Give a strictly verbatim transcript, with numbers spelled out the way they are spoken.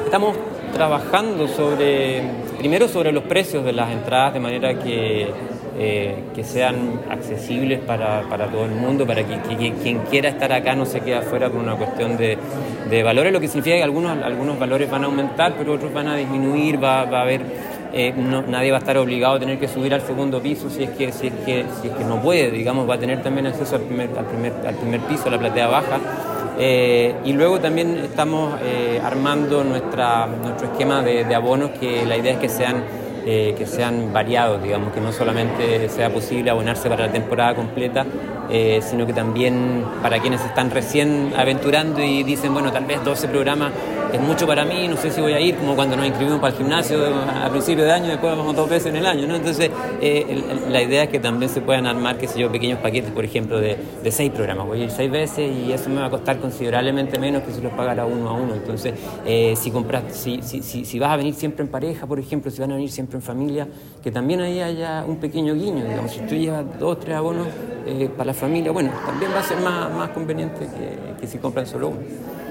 estamos trabajando sobre, primero sobre los precios de las entradas, de manera que, eh, que sean accesibles para, para todo el mundo, para que, que, que quien quiera estar acá no se quede afuera por una cuestión de, de valores, lo que significa que algunos, algunos valores van a aumentar, pero otros van a disminuir, va, va a haber... Eh, no, nadie va a estar obligado a tener que subir al segundo piso si es que si es que si es que no puede, digamos, va a tener también acceso al primer al primer al primer piso, a la platea baja. Eh, y luego también estamos eh, armando nuestra nuestro esquema de, de abonos, que la idea es que sean eh, que sean variados, digamos, que no solamente sea posible abonarse para la temporada completa, eh, sino que también para quienes están recién aventurando y dicen, bueno, tal vez doce programas es mucho para mí, no sé si voy a ir, como cuando nos inscribimos para el gimnasio a principio de año, después vamos dos veces en el año, ¿no? Entonces, eh, el, la idea es que también se puedan armar, qué sé yo, pequeños paquetes, por ejemplo, de, de seis programas. Voy a ir seis veces y eso me va a costar considerablemente menos que si los pagara uno a uno. Entonces, eh, si compras, si, si, si, si vas a venir siempre en pareja, por ejemplo, si van a venir siempre en familia, que también ahí haya un pequeño guiño, digamos, si tú llevas dos, tres abonos eh, para la familia, bueno, también va a ser más, más conveniente que, que si compran solo uno.